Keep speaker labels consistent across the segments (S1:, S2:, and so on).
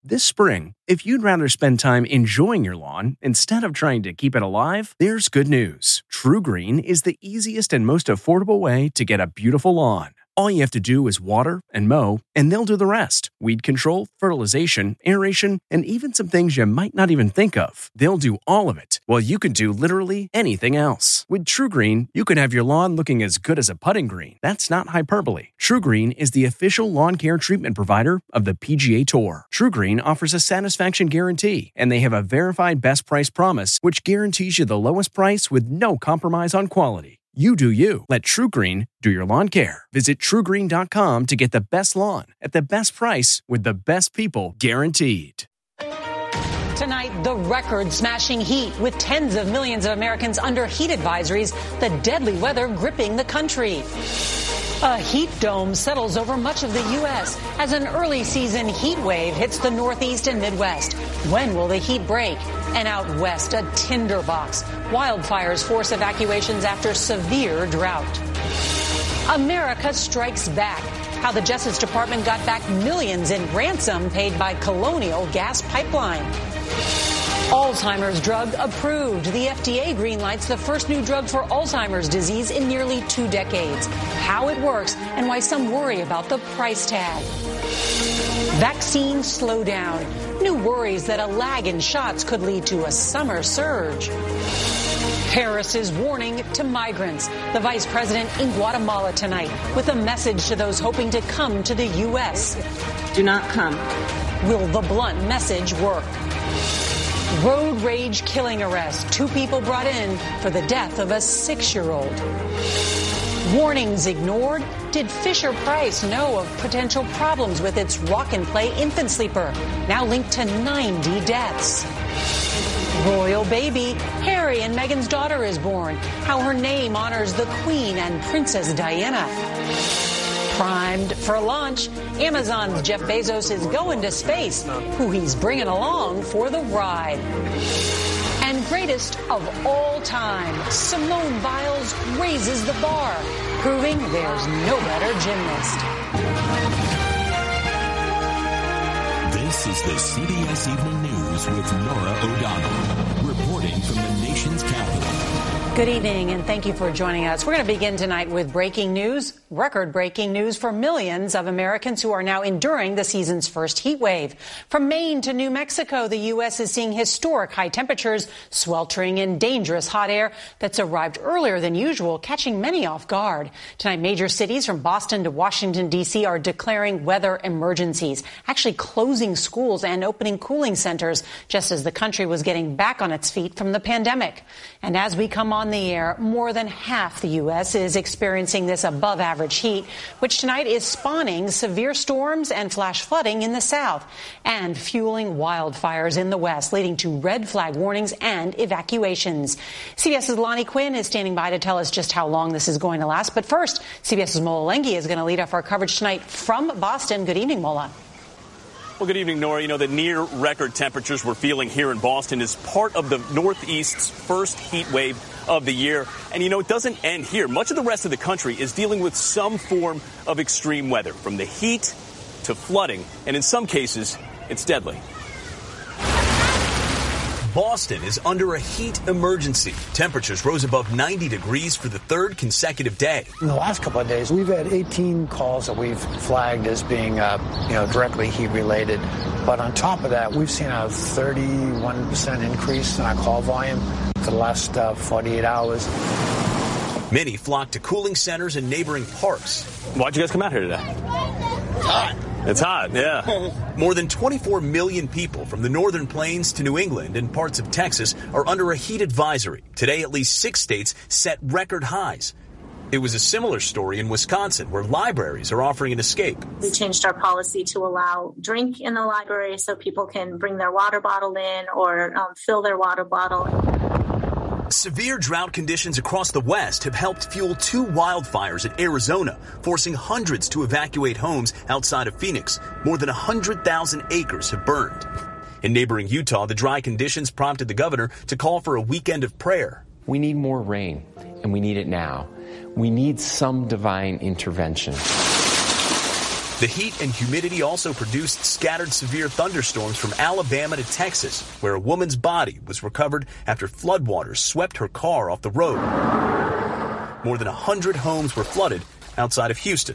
S1: This spring, if you'd rather spend time enjoying your lawn instead of trying to keep it alive, there's good news. TruGreen is the easiest and most affordable way to get a beautiful lawn. All you have to do is water and mow, and they'll do the rest. Weed control, fertilization, aeration, and even some things you might not even think of. They'll do all of it, while you can do literally anything else. With TruGreen, you can have your lawn looking as good as a putting green. That's not hyperbole. TruGreen is the official lawn care treatment provider of the PGA Tour. TruGreen offers a satisfaction guarantee, and they have a verified best price promise, which guarantees you the lowest price with no compromise on quality. You do you. Let TruGreen do your lawn care. Visit TruGreen.com to get the best lawn at the best price with the best people guaranteed.
S2: Tonight, the record-smashing heat with tens of millions of Americans under heat advisories, the deadly weather gripping the country. A heat dome settles over much of the U.S. as an early season heat wave hits the Northeast and Midwest. When will the heat break? And out west, a tinderbox. Wildfires force evacuations after severe drought. America strikes back. How the Justice Department got back millions in ransom paid by Colonial Gas Pipeline. Alzheimer's drug approved. The FDA greenlights the first new drug for Alzheimer's disease in nearly 2 decades. How it works and why some worry about the price tag. Vaccine slowdown. New worries that a lag in shots could lead to a summer surge. Harris's warning to migrants. The vice president in Guatemala tonight with a message to those hoping to come to the U.S.
S3: Do not come.
S2: Will the blunt message work? Road rage killing arrest. 2 people brought in for the death of a 6-year-old. Warnings ignored. Did Fisher-Price know of potential problems with its Rock and Play infant sleeper, now linked to 90 deaths? Royal baby. Harry and Meghan's daughter is born. How her name honors the Queen and Princess Diana. Primed for launch, Amazon's Jeff Bezos is going to space. Who he's bringing along for the ride. And greatest of all time, Simone Biles raises the bar, proving there's no better gymnast.
S4: This is the CBS Evening News with Norah O'Donnell, reporting from the nation's capital.
S2: Good evening, and thank you for joining us. We're going to begin tonight with breaking news, record-breaking news for millions of Americans who are now enduring the season's first heat wave. From Maine to New Mexico, the U.S. is seeing historic high temperatures, sweltering in dangerous hot air that's arrived earlier than usual, catching many off guard. Tonight, major cities from Boston to Washington, D.C. are declaring weather emergencies, actually closing schools and opening cooling centers, just as the country was getting back on its feet from the pandemic. And as we come on the air, more than half the U.S. is experiencing this above-average heat, which tonight is spawning severe storms and flash flooding in the south and fueling wildfires in the west, leading to red flag warnings and evacuations. CBS's Lonnie Quinn is standing by to tell us just how long this is going to last. But first, CBS's Mola Lenghi is going to lead off our coverage tonight from Boston. Good evening, Mola.
S5: Well, good evening, Nora. You know, the near record temperatures we're feeling here in Boston is part of the Northeast's first heat wave of the year. And, you know, it doesn't end here. Much of the rest of the country is dealing with some form of extreme weather, from the heat to flooding. And in some cases, it's deadly. Boston is under a heat emergency. Temperatures rose above 90 degrees for the 3rd consecutive day.
S6: In the last couple of days, we've had 18 calls that we've flagged as being, directly heat related. But on top of that, we've seen a 31% increase in our call volume for the last 48 hours.
S5: Many flocked to cooling centers and neighboring parks. Why'd you guys come out here today?
S6: Hot.
S5: It's hot, yeah. More than 24 million people from the northern plains to New England and parts of Texas are under a heat advisory. Today, at least 6 states set record highs. It was a similar story in Wisconsin, where libraries are offering an escape.
S7: We changed our policy to allow drink in the library so people can bring their water bottle in or fill their water bottle.
S5: Severe drought conditions across the West have helped fuel 2 wildfires in Arizona, forcing hundreds to evacuate homes outside of Phoenix. More than 100,000 acres have burned. In neighboring Utah, the dry conditions prompted the governor to call for a weekend of prayer.
S8: We need more rain, and we need it now. We need some divine intervention.
S5: The heat and humidity also produced scattered severe thunderstorms from Alabama to Texas, where a woman's body was recovered after floodwaters swept her car off the road. More than 100 homes were flooded outside of Houston.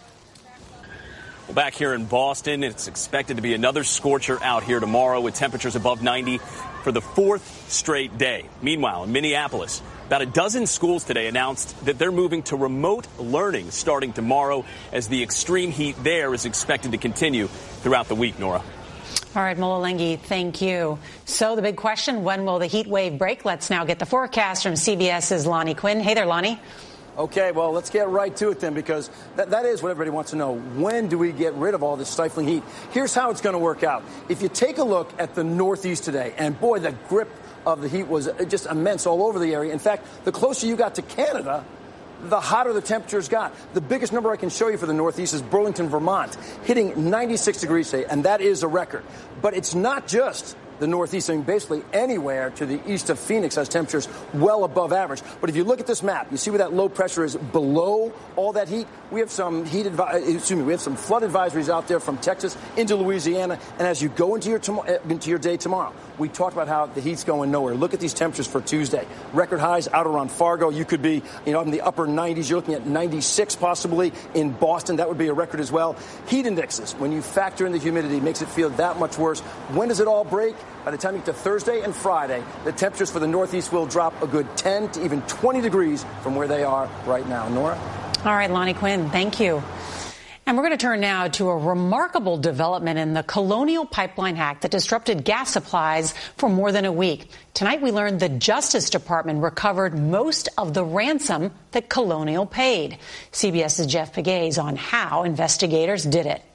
S5: Well, back here in Boston, it's expected to be another scorcher out here tomorrow with temperatures above 90 for the fourth straight day. Meanwhile, in Minneapolis, about a dozen schools today announced that they're moving to remote learning starting tomorrow as the extreme heat there is expected to continue throughout the week, Nora.
S2: All right, Mola-Lenghi, thank you. So the big question, when will the heat wave break? Let's now get the forecast from CBS's Lonnie Quinn. Hey there, Lonnie.
S3: Okay, well, let's get right to it then, because that is what everybody wants to know. When do we get rid of all this stifling heat? Here's how it's going to work out. If you take a look at the Northeast today, and boy, the grip of the heat was just immense all over the area. In fact, the closer you got to Canada, the hotter the temperatures got. The biggest number I can show you for the Northeast is Burlington, Vermont, hitting 96 degrees today, and that is a record. But it's not just the Northeast, I mean, basically anywhere to the east of Phoenix has temperatures well above average. But if you look at this map, you see where that low pressure is below all that heat. We have some we have some flood advisories out there from Texas into Louisiana. And as you go into your day tomorrow, we talked about how the heat's going nowhere. Look at these temperatures for Tuesday. Record highs out around Fargo. You could be, up in the upper 90s. You're looking at 96 possibly in Boston. That would be a record as well. Heat indexes, when you factor in the humidity, makes it feel that much worse. When does it all break? By the time you get to Thursday and Friday, the temperatures for the Northeast will drop a good 10 to even 20 degrees from where they are right now. Nora?
S2: All right, Lonnie Quinn, thank you. And we're going to turn now to a remarkable development in the Colonial Pipeline hack that disrupted gas supplies for more than a week. Tonight, we learned the Justice Department recovered most of the ransom that Colonial paid. CBS's Jeff Pegues on how investigators did it.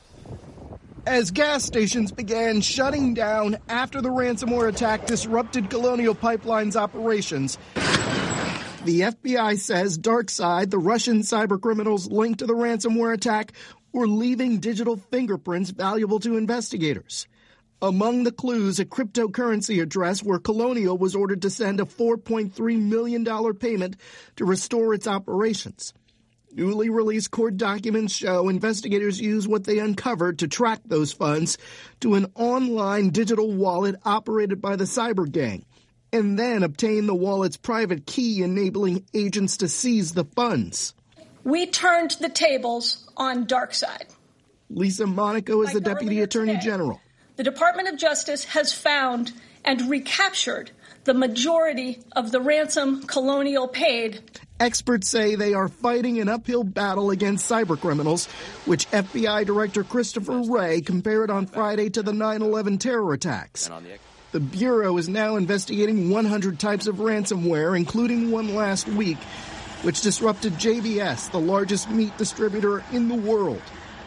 S8: As gas stations began shutting down after the ransomware attack disrupted Colonial Pipeline's operations, the FBI says DarkSide, the Russian cybercriminals linked to the ransomware attack, were leaving digital fingerprints valuable to investigators. Among the clues, a cryptocurrency address where Colonial was ordered to send a $4.3 million payment to restore its operations. Newly released court documents show investigators use what they uncovered to track those funds to an online digital wallet operated by the cyber gang, and then obtain the wallet's private key, enabling agents to seize the funds.
S9: We turned the tables on DarkSide.
S8: Lisa Monaco is the Deputy Attorney General.
S9: The Department of Justice has found and recaptured the majority of the ransom Colonial paid.
S8: Experts say they are fighting an uphill battle against cybercriminals, which FBI Director Christopher Wray compared on Friday to the 9/11 terror attacks. The Bureau is now investigating 100 types of ransomware, including one last week, which disrupted JBS, the largest meat distributor in the world.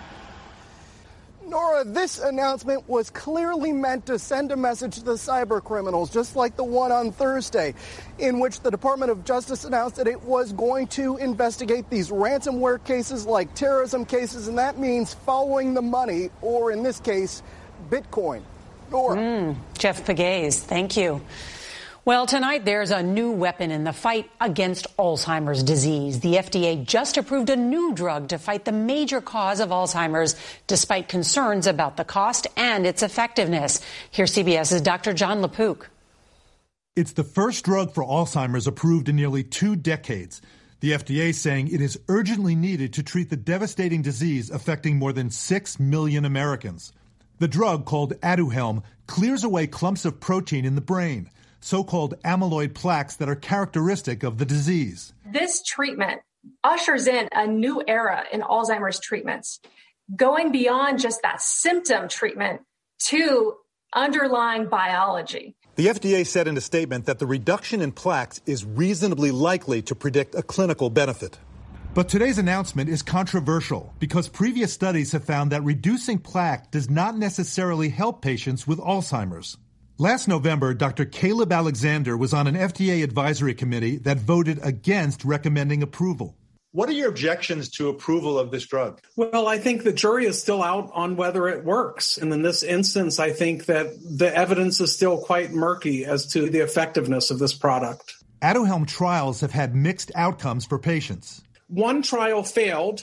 S8: Nora, this announcement was clearly meant to send a message to the cyber criminals, just like the one on Thursday, in which the Department of Justice announced that it was going to investigate these ransomware cases like terrorism cases, and that means following the money, or in this case, Bitcoin. Nora.
S2: Jeff Pegues, thank you. Well, tonight there's a new weapon in the fight against Alzheimer's disease. The FDA just approved a new drug to fight the major cause of Alzheimer's, despite concerns about the cost and its effectiveness. Here's CBS's Dr. John LaPook.
S10: It's the first drug for Alzheimer's approved in nearly 2 decades. The FDA saying it is urgently needed to treat the devastating disease affecting more than 6 million Americans. The drug, called Aduhelm, clears away clumps of protein in the brain, so-called amyloid plaques that are characteristic of the disease.
S11: This treatment ushers in a new era in Alzheimer's treatments, going beyond just that symptom treatment to underlying biology.
S10: The FDA said in a statement that the reduction in plaques is reasonably likely to predict a clinical benefit. But today's announcement is controversial because previous studies have found that reducing plaque does not necessarily help patients with Alzheimer's. Last November, Dr. Caleb Alexander was on an FDA advisory committee that voted against recommending approval.
S12: What are your objections to approval of this drug?
S13: Well, I think the jury is still out on whether it works. And in this instance, I think that the evidence is still quite murky as to the effectiveness of this product.
S10: Aduhelm trials have had mixed outcomes for patients.
S13: One trial failed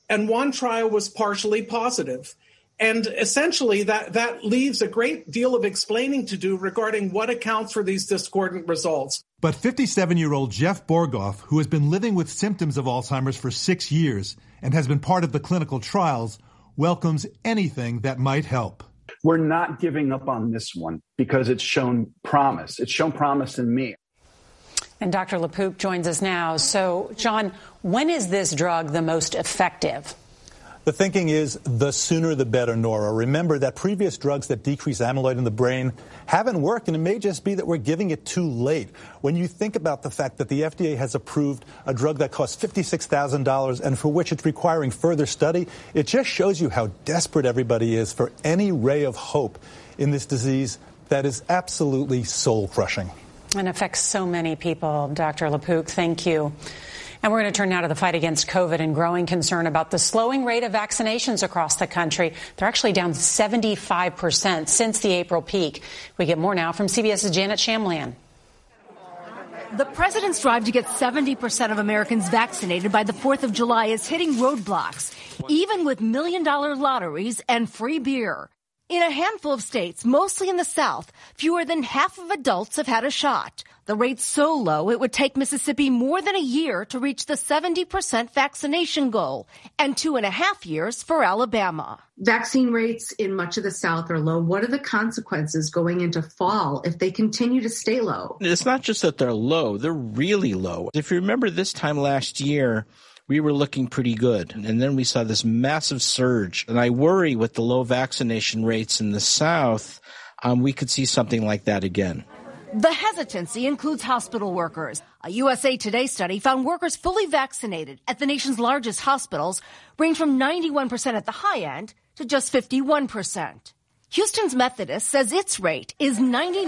S13: and one trial was partially positive. And essentially, that leaves a great deal of explaining to do regarding what accounts for these discordant results.
S10: But 57-year-old Jeff Borgoff, who has been living with symptoms of Alzheimer's for 6 years and has been part of the clinical trials, welcomes anything that might help.
S14: We're not giving up on this one because it's shown promise. It's shown promise in me.
S2: And Dr. LaPook joins us now. So, John, when is this drug the most effective?
S10: The thinking is the sooner the better, Nora. Remember that previous drugs that decrease amyloid in the brain haven't worked, and it may just be that we're giving it too late. When you think about the fact that the FDA has approved a drug that costs $56,000 and for which it's requiring further study, it just shows you how desperate everybody is for any ray of hope in this disease that is absolutely soul-crushing.
S2: And affects so many people. Dr. LaPook, thank you. And we're going to turn now to the fight against COVID and growing concern about the slowing rate of vaccinations across the country. They're actually down 75% since the April peak. We get more now from CBS's Janet Shamlian.
S15: The president's drive to get 70% of Americans vaccinated by the 4th of July is hitting roadblocks, even with million-dollar lotteries and free beer. In a handful of states, mostly in the South, fewer than half of adults have had a shot. The rate's so low it would take Mississippi more than a year to reach the 70% vaccination goal, and 2.5 years for Alabama.
S16: Vaccine rates in much of the South are low. What are the consequences going into fall if they continue to stay low?
S17: It's not just that they're low, they're really low. If you remember this time last year, we were looking pretty good. And then we saw this massive surge. And I worry with the low vaccination rates in the South, we could see something like that again.
S15: The hesitancy includes hospital workers. A USA Today study found workers fully vaccinated at the nation's largest hospitals range from 91% at the high end to just 51%. Houston's Methodist says its rate is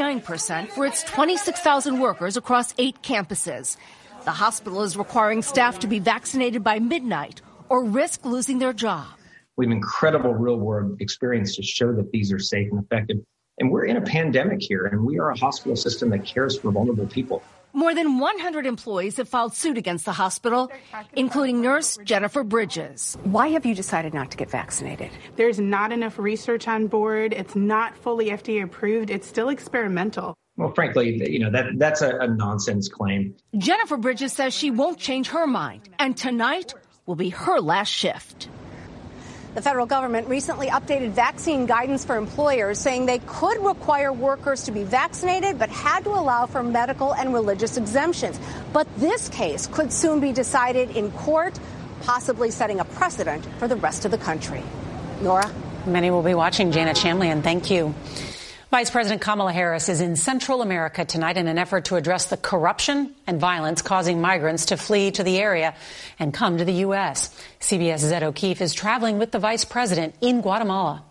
S15: 99% for its 26,000 workers across 8 campuses. The hospital is requiring staff to be vaccinated by midnight or risk losing their job.
S18: We have incredible real-world experience to show that these are safe and effective. And we're in a pandemic here, and we are a hospital system that cares for vulnerable people.
S15: More than 100 employees have filed suit against the hospital, including nurse Jennifer Bridges.
S19: Why have you decided not to get vaccinated?
S20: There's not enough research on board. It's not fully FDA approved. It's still experimental.
S18: Well, frankly, that's a nonsense claim.
S15: Jennifer Bridges says she won't change her mind, and tonight will be her last shift.
S19: The federal government recently updated vaccine guidance for employers, saying they could require workers to be vaccinated, but had to allow for medical and religious exemptions. But this case could soon be decided in court, possibly setting a precedent for the rest of the country. Nora?
S2: Many will be watching. Janet Shamlian, thank you. Vice President Kamala Harris is in Central America tonight in an effort to address the corruption and violence causing migrants to flee to the area and come to the U.S. CBS's Ed O'Keefe is traveling with the vice president in Guatemala.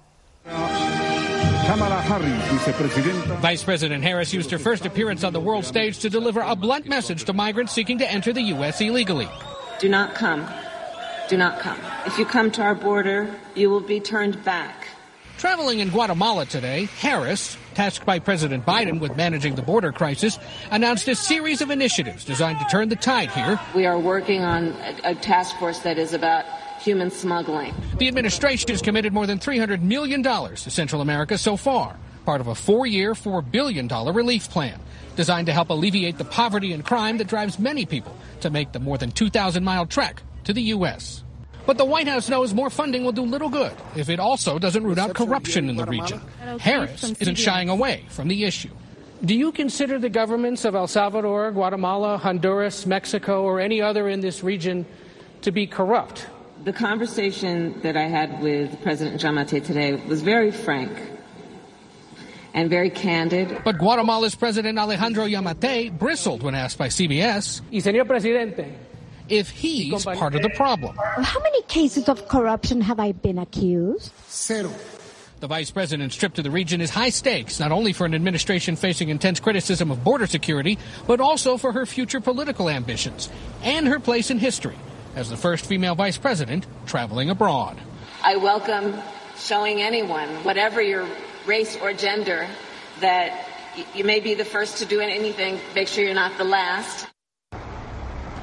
S21: Vice President Harris used her first appearance on the world stage to deliver a blunt message to migrants seeking to enter the U.S. illegally.
S22: Do not come. Do not come. If you come to our border, you will be turned back.
S21: Traveling in Guatemala today, Harris, tasked by President Biden with managing the border crisis, announced a series of initiatives designed to turn the tide here.
S22: We are working on a task force that is about human smuggling.
S21: The administration has committed more than $300 million to Central America so far, part of a 4-year, $4 billion relief plan designed to help alleviate the poverty and crime that drives many people to make the more than 2,000-mile trek to the U.S. But the White House knows more funding will do little good if it also doesn't root out corruption in the region. Harris isn't shying away from the issue.
S23: Do you consider the governments of El Salvador, Guatemala, Honduras, Mexico, or any other in this region to be corrupt?
S22: The conversation that I had with President Giammattei today was very frank and very candid.
S21: But Guatemala's President Alejandro Giammattei bristled when asked by CBS.
S23: Y señor presidente,
S21: if he's part of the problem.
S24: How many cases of corruption have I been accused?
S21: Zero. The vice president's trip to the region is high stakes, not only for an administration facing intense criticism of border security, but also for her future political ambitions and her place in history as the first female vice president traveling abroad.
S22: I welcome showing anyone, whatever your race or gender, that you may be the first to do anything, make sure you're not the last.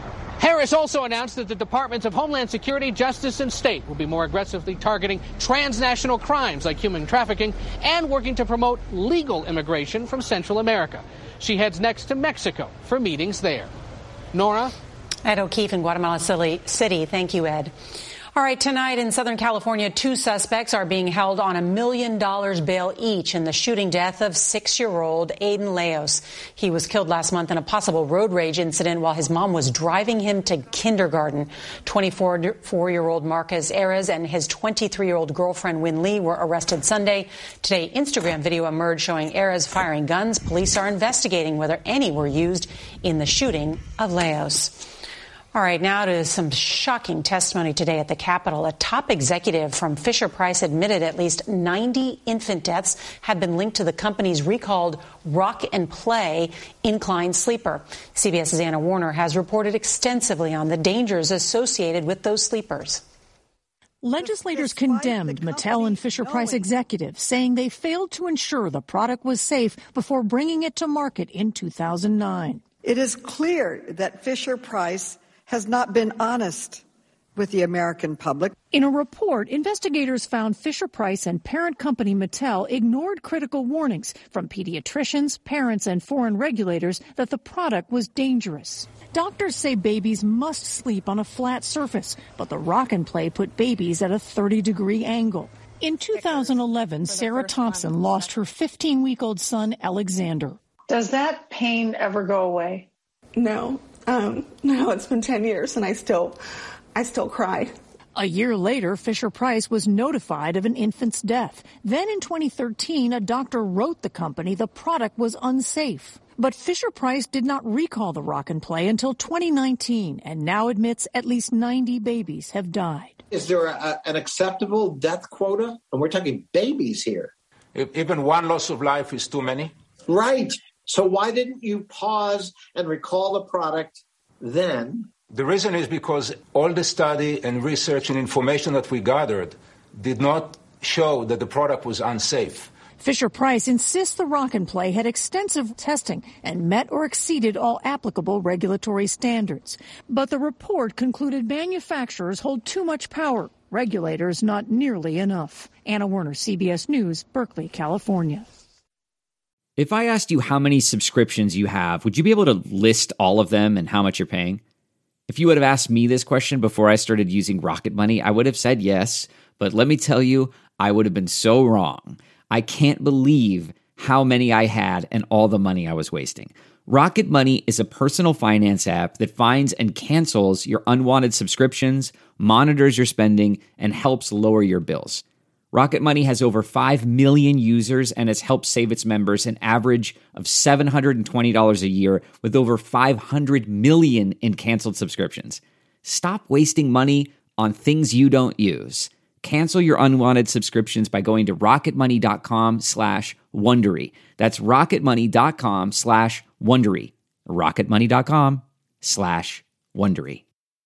S21: Harris also announced that the Departments of Homeland Security, Justice, and State will be more aggressively targeting transnational crimes like human trafficking and working to promote legal immigration from Central America. She heads next to Mexico for meetings there. Nora?
S2: Ed O'Keefe in Guatemala City. Thank you, Ed. All right, tonight in Southern California, 2 suspects are being held on $1 million bail each in the shooting death of 6-year-old Aiden Leos. He was killed last month in a possible road rage incident while his mom was driving him to kindergarten. 24-year-old Marcus Ares and his 23-year-old girlfriend Win Lee were arrested Sunday. Today, Instagram video emerged showing Ares firing guns. Police are investigating whether any were used in the shooting of Leos. All right, now to some shocking testimony today at the Capitol. A top executive from Fisher-Price admitted at least 90 infant deaths have been linked to the company's recalled Rock and Play incline sleeper. CBS's Anna Warner has reported extensively on the dangers associated with those sleepers.
S1: Legislators condemned Mattel and Fisher-Price executives, saying they failed to ensure the product was safe before bringing it to market in 2009.
S4: It is clear that Fisher-Price has not been honest with the American public.
S1: In a report, investigators found Fisher-Price and parent company Mattel ignored critical warnings from pediatricians, parents, and foreign regulators that the product was dangerous. Doctors say babies must sleep on a flat surface, but the Rock and Play put babies at a 30-degree angle. In 2011, Sarah Thompson lost her 15-week-old son, Alexander.
S6: Does that pain ever go away?
S7: No. No, it's been 10 years and I still cry.
S1: A year later, Fisher-Price was notified of an infant's death. Then in 2013, a doctor wrote the company the product was unsafe. But Fisher-Price did not recall the Rock and Play until 2019 and now admits at least 90 babies have died.
S25: Is there an acceptable death quota? And we're talking babies here.
S26: Even one loss of life is too many.
S25: Right. So why didn't you pause and recall the product then?
S26: The reason is because all the study and research and information that we gathered did not show that the product was unsafe.
S1: Fisher-Price insists the Rock and Play had extensive testing and met or exceeded all applicable regulatory standards. But the report concluded manufacturers hold too much power, regulators not nearly enough. Anna Werner, CBS News, Berkeley, California.
S27: If I asked you how many subscriptions you have, would you be able to list all of them and how much you're paying? If you would have asked me this question before I started using Rocket Money, I would have said yes. But let me tell you, I would have been so wrong. I can't believe how many I had and all the money I was wasting. Rocket Money is a personal finance app that finds and cancels your unwanted subscriptions, monitors your spending, and helps lower your bills. Rocket Money has over 5 million users and has helped save its members an average of $720 a year with over 500 million in canceled subscriptions. Stop wasting money on things you don't use. Cancel your unwanted subscriptions by going to rocketmoney.com/Wondery. That's rocketmoney.com/Wondery. rocketmoney.com/Wondery.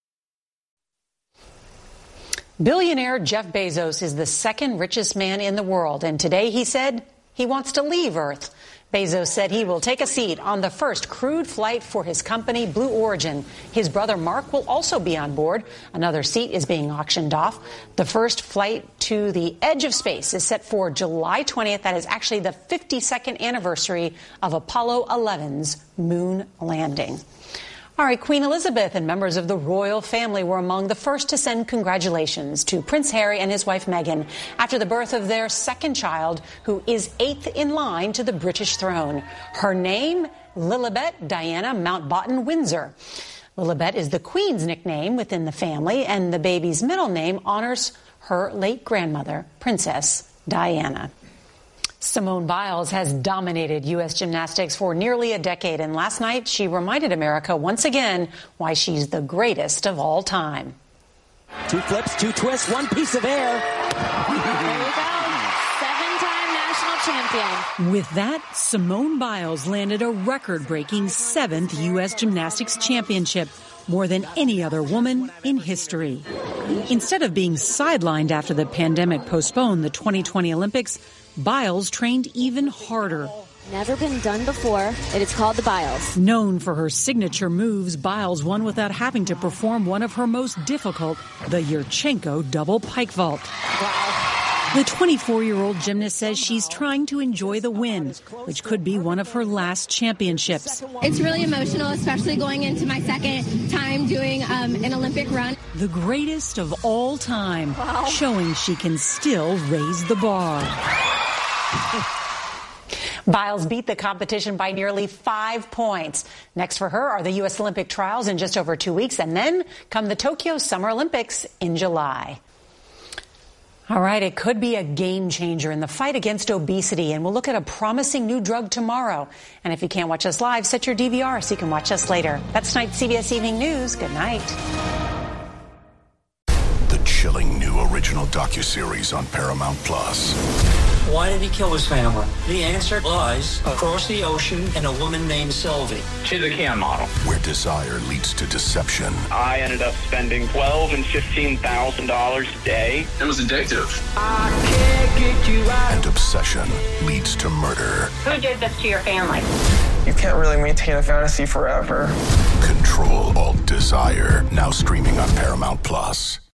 S2: Billionaire Jeff Bezos is the second richest man in the world, and today he said he wants to leave Earth. Bezos said he will take a seat on the first crewed flight for his company, Blue Origin. His brother Mark will also be on board. Another seat is being auctioned off. The first flight to the edge of space is set for July 20th. That is actually the 52nd anniversary of Apollo 11's moon landing. All right, Queen Elizabeth and members of the royal family were among the first to send congratulations to Prince Harry and his wife Meghan after the birth of their second child, who is 8th in line to the British throne. Her name, Lilibet Diana Mountbatten Windsor. Lilibet is the Queen's nickname within the family, and the baby's middle name honors her late grandmother, Princess Diana. Simone Biles has dominated U.S. gymnastics for nearly a decade, and last night she reminded America once again why she's the greatest of all time.
S28: 2 flips, 2 twists, 1 piece of air.
S29: There you go. 7-time national champion.
S2: With that, Simone Biles landed a record-breaking 7th U.S. Gymnastics championship, more than any other woman in history. Instead of being sidelined after the pandemic postponed the 2020 Olympics, Biles trained even harder.
S29: Never been done before. It is called the Biles.
S2: Known for her signature moves, Biles won without having to perform one of her most difficult, the Yurchenko double pike vault.
S29: Wow.
S2: The 24-year-old gymnast says she's trying to enjoy the win, which could be one of her last championships.
S3: It's really emotional, especially going into my second time doing an Olympic run.
S2: The greatest of all time, showing she can still raise the bar.
S5: Biles beat the competition by nearly 5 points. Next for her are the U.S. Olympic trials in just over 2 weeks, and then come the Tokyo Summer Olympics in July. All right, it could be a game changer in the fight against obesity, and we'll look at a promising new drug tomorrow. And if you can't watch us live, set your DVR so you can watch us later. That's tonight's CBS Evening News. Good night.
S8: The chilling new original docuseries on Paramount Plus.
S9: Why did he kill his family? The answer lies across the ocean in a woman named Sylvie.
S10: She's a Can model.
S8: Where desire leads to deception.
S10: I ended up spending $12,000 and $15,000 a day. It was addictive.
S8: I can't get you out. And obsession leads to murder.
S5: Who did this to your family?
S10: You can't really maintain a fantasy forever.
S8: Control Alt Desire. Now streaming on Paramount Plus.